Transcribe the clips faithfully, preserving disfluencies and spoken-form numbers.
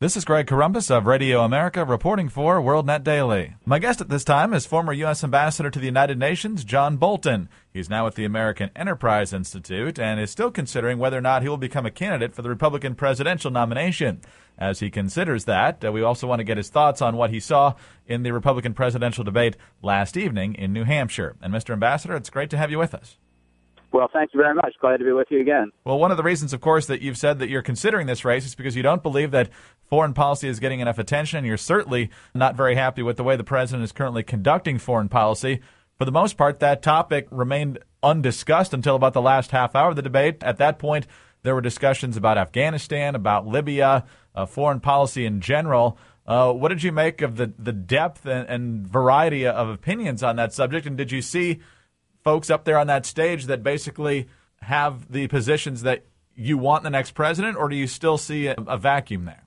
This is Greg Corombos of Radio America reporting for WorldNet Daily. My guest at this time is former U S Ambassador to the United Nations, John Bolton. He's now with the American Enterprise Institute and is still considering whether or not he will become a candidate for the Republican presidential nomination. As he considers that, uh, we also want to get his thoughts on what he saw in the Republican presidential debate last evening in New Hampshire. And Mister Ambassador, it's great to have you with us. Well, thank you very much. Glad to be with you again. Well, one of the reasons, of course, that you've said that you're considering this race is because you don't believe that foreign policy is getting enough attention, and you're certainly not very happy with the way the president is currently conducting foreign policy. For the most part, that topic remained undiscussed until about the last half hour of the debate. At that point, there were discussions about Afghanistan, about Libya, uh, foreign policy in general. Uh, what did you make of the, the depth and, and variety of opinions on that subject, and did you see folks up there on that stage that basically have the positions that you want in the next president, or do you still see a, a vacuum there?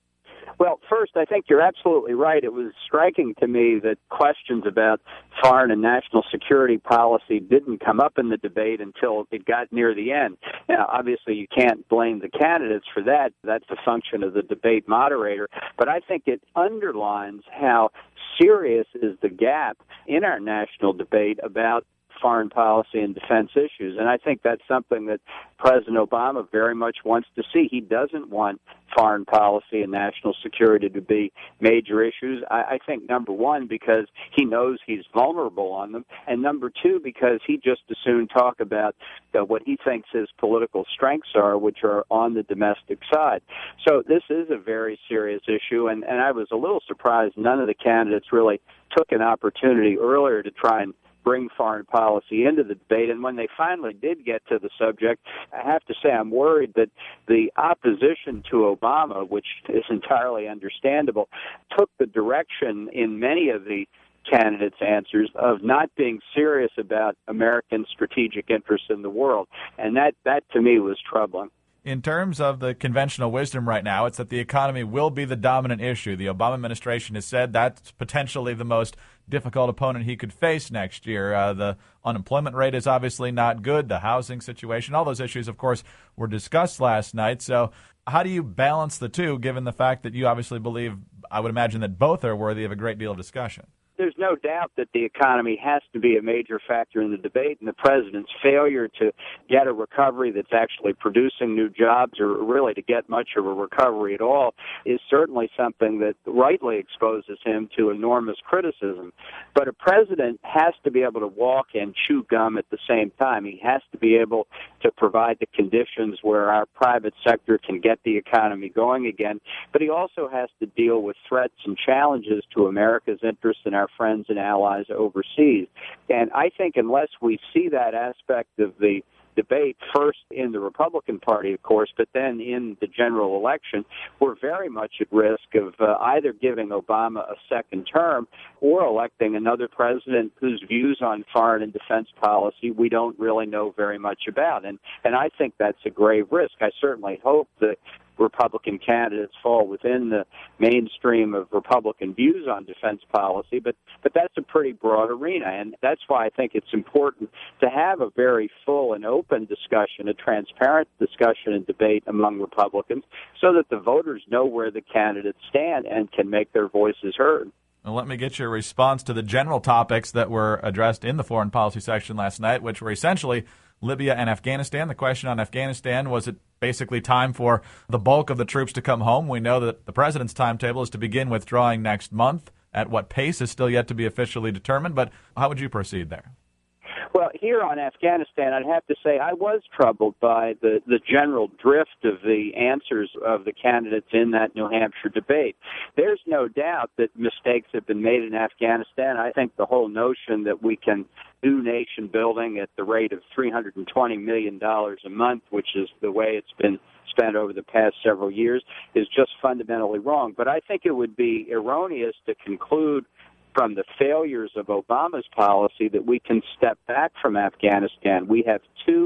Well, first, I think you're absolutely right. It was striking to me that questions about foreign and national security policy didn't come up in the debate until it got near the end. Now, obviously, you can't blame the candidates for that. That's a function of the debate moderator. But I think it underlines how serious is the gap in our national debate about foreign policy and defense issues. And I think that's something that President Obama very much wants to see. He doesn't want foreign policy and national security to be major issues. I, I think, number one, because he knows he's vulnerable on them, and number two, because he just as soon talk about uh, what he thinks his political strengths are, which are on the domestic side. So this is a very serious issue, and, and I was a little surprised none of the candidates really took an opportunity earlier to try and bring foreign policy into the debate. And when they finally did get to the subject, I have to say I'm worried that the opposition to Obama, which is entirely understandable, took the direction in many of the candidates' answers of not being serious about American strategic interests in the world. And that, that to me, was troubling. In terms of the conventional wisdom right now, it's that the economy will be the dominant issue. The Obama administration has said that's potentially the most difficult opponent he could face next year. Uh, the unemployment rate is obviously not good. The housing situation, all those issues, of course, were discussed last night. So how do you balance the two, given the fact that you obviously believe, I would imagine, that both are worthy of a great deal of discussion? There's no doubt that the economy has to be a major factor in the debate, and the president's failure to get a recovery that's actually producing new jobs, or really to get much of a recovery at all, is certainly something that rightly exposes him to enormous criticism. But a president has to be able to walk and chew gum at the same time. He has to be able to provide the conditions where our private sector can get the economy going again, but he also has to deal with threats and challenges to America's interests and our friends and allies overseas. And I think unless we see that aspect of the debate first in the Republican Party, of course, but then in the general election, we're very much at risk of uh, either giving Obama a second term or electing another president whose views on foreign and defense policy we don't really know very much about. And, and I think that's a grave risk. I certainly hope that Republican candidates fall within the mainstream of Republican views on defense policy, but, but that's a pretty broad arena, and that's why I think it's important to have a very full and open discussion, a transparent discussion and debate among Republicans, so that the voters know where the candidates stand and can make their voices heard. Well, let me get your response to the general topics that were addressed in the foreign policy section last night, which were essentially Libya and Afghanistan. The question on Afghanistan, was it basically time for the bulk of the troops to come home? We know that the president's timetable is to begin withdrawing next month. At what pace is still yet to be officially determined, but how would you proceed there? Well, here on Afghanistan, I'd have to say I was troubled by the, the general drift of the answers of the candidates in that New Hampshire debate. There's no doubt that mistakes have been made in Afghanistan. I think the whole notion that we can do nation building at the rate of three hundred twenty million dollars a month, which is the way it's been spent over the past several years, is just fundamentally wrong. But I think it would be erroneous to conclude from the failures of Obama's policy that we can step back from Afghanistan. We have two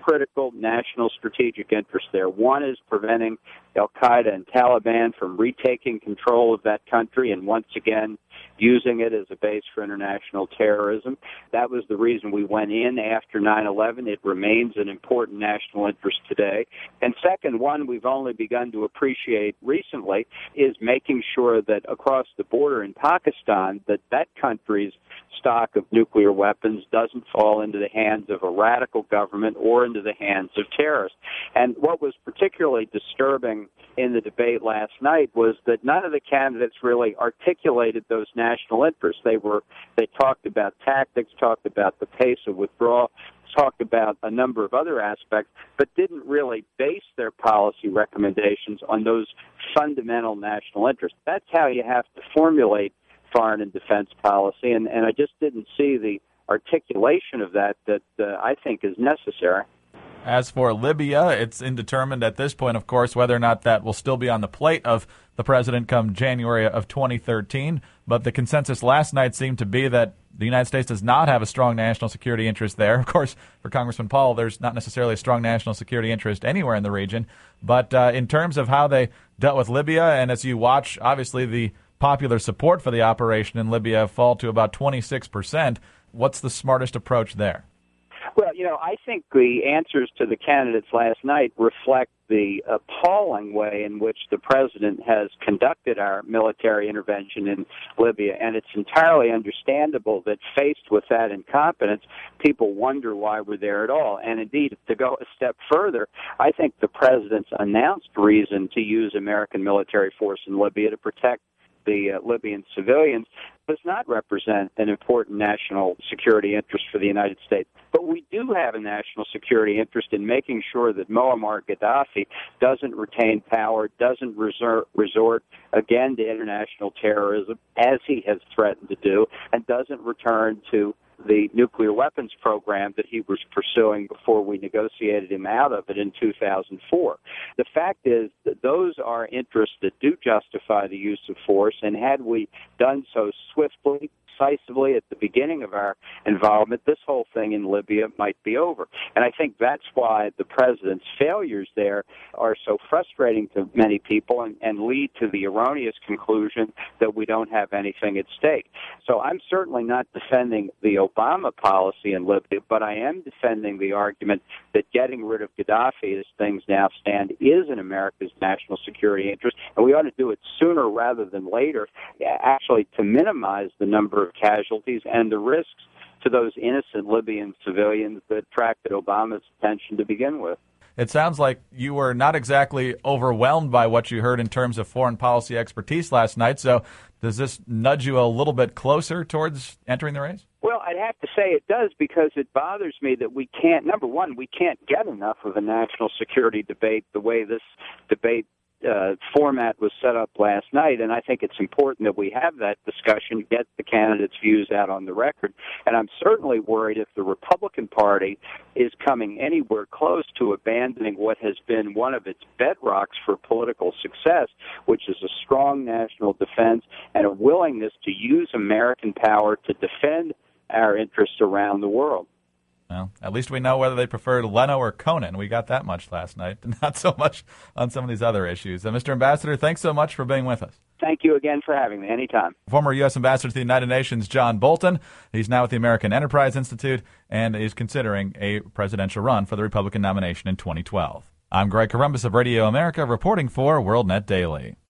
critical national strategic interests there. One is preventing al-Qaeda and Taliban from retaking control of that country and once again using it as a base for international terrorism. That was the reason we went in after nine eleven. It remains an important national interest today. And second, one we've only begun to appreciate recently is making sure that across the border in Pakistan, that that country's stock of nuclear weapons doesn't fall into the hands of a radical government or into the hands of terrorists. And what was particularly disturbing in the debate last night was that none of the candidates really articulated those national interests. They were they talked about tactics, talked about the pace of withdrawal, talked about a number of other aspects, but didn't really base their policy recommendations on those fundamental national interests. That's how you have to formulate foreign and defense policy, and, and I just didn't see the articulation of that that uh, I think is necessary. As for Libya, it's indeterminate at this point, of course, whether or not that will still be on the plate of the president come January of twenty thirteen. But the consensus last night seemed to be that the United States does not have a strong national security interest there. Of course, for Congressman Paul, there's not necessarily a strong national security interest anywhere in the region. But uh, in terms of how they dealt with Libya, and as you watch, obviously the popular support for the operation in Libya fall to about twenty-six percent, what's the smartest approach there? Well, you know, I think the answers to the candidates last night reflect the appalling way in which the president has conducted our military intervention in Libya, and it's entirely understandable that faced with that incompetence, people wonder why we're there at all. And indeed, to go a step further, I think the president's announced reason to use American military force in Libya to protect the uh, Libyan civilians does not represent an important national security interest for the United States. But we do have a national security interest in making sure that Muammar Gaddafi doesn't retain power, doesn't resort, resort again to international terrorism, as he has threatened to do, and doesn't return to the nuclear weapons program that he was pursuing before we negotiated him out of it in two thousand four. The fact is that those are interests that do justify the use of force, and had we done so swiftly, decisively at the beginning of our involvement, this whole thing in Libya might be over. And I think that's why the president's failures there are so frustrating to many people and, and lead to the erroneous conclusion that we don't have anything at stake. So I'm certainly not defending the Obama policy in Libya, but I am defending the argument that getting rid of Gaddafi as things now stand is in America's national security interest, and we ought to do it sooner rather than later, actually to minimize the number of casualties and the risks to those innocent Libyan civilians that attracted Obama's attention to begin with. It sounds like you were not exactly overwhelmed by what you heard in terms of foreign policy expertise last night. So does this nudge you a little bit closer towards entering the race? Well, I'd have to say it does, because it bothers me that we can't, number one, we can't get enough of a national security debate the way this debate Uh, format was set up last night, and I think it's important that we have that discussion, get the candidates' views out on the record. And I'm certainly worried if the Republican Party is coming anywhere close to abandoning what has been one of its bedrocks for political success, which is a strong national defense and a willingness to use American power to defend our interests around the world. Well, at least we know whether they preferred Leno or Conan. We got that much last night, not so much on some of these other issues. Uh, Mister Ambassador, thanks so much for being with us. Thank you again for having me. Anytime. Former U S Ambassador to the United Nations, John Bolton. He's now with the American Enterprise Institute and is considering a presidential run for the Republican nomination in twenty twelve. I'm Greg Corombos of Radio America, reporting for WorldNet Daily.